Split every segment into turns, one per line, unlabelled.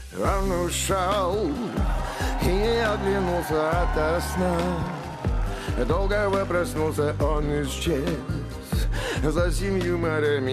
Он ушел и не оглянулся ото сна. Долго проснулся, он исчез за 7 морями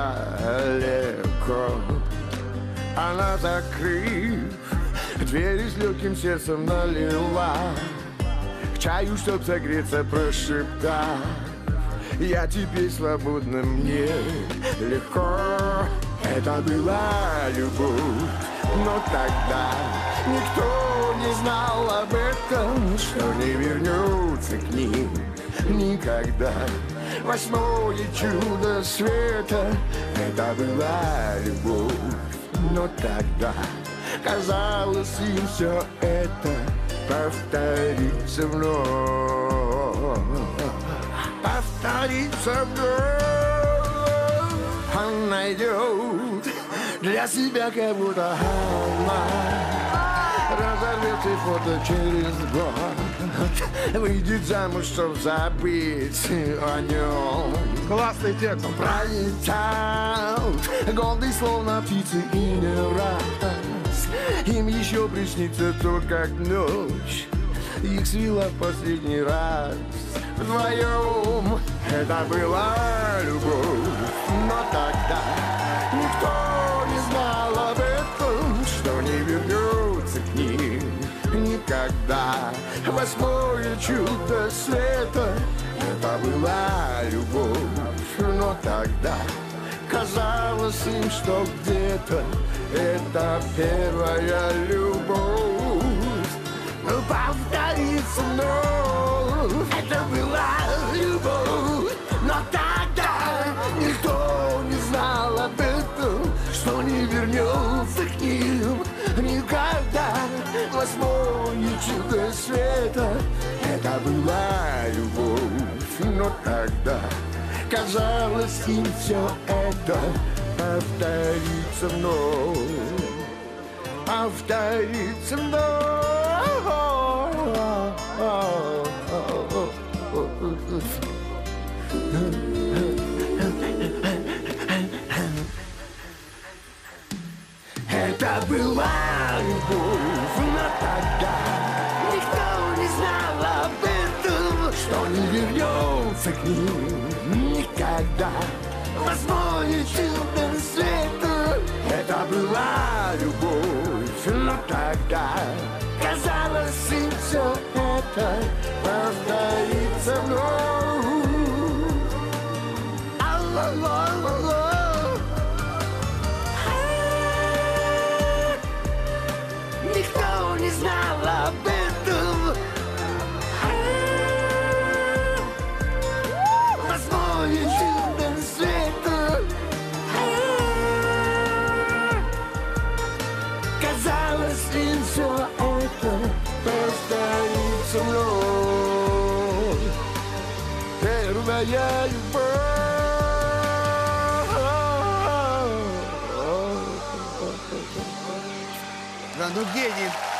далеко. Она, закрыв двери, с легким сердцем налила к чаю, чтоб согреться, прошептав: я теперь свободна, мне легко. Это была любовь, но тогда никто не знал об этом, что не вернется к ним никогда. 8-е чудо света. Это была любовь, но тогда казалось им все это повторится вновь. Повторится вновь. Он найдет для себя кого-то она, разорвет и фото через год, выйдет замуж, чтоб забыть о нем.
Классный текст.
Пролетал годы, словно птицы, и не раз им еще приснится то, как ночь их свела в последний раз вдвоем. Это была любовь, но тогда никто не знал об этом, что не вернется к ним никогда. 8-е чудо света. Это была любовь, но тогда казалось им, что где-то это первая любовь повторится вновь. Это была любовь, но тогда никто не знал об этом, что не вернется к ним никогда. 8-е чудо света. Это была любовь, но тогда казалось им все это повторится вновь. Повторится вновь. Это была любовь, но тогда никто не знал об этом, что не вернется к ним никогда. 8-е чудо света. Это была любовь, но тогда казалось им все это повторится вновь. Никто не знал об этом. 8-е чудо света. Казалось им все это повторится вновь. Первая любовь.
Да, ну гений.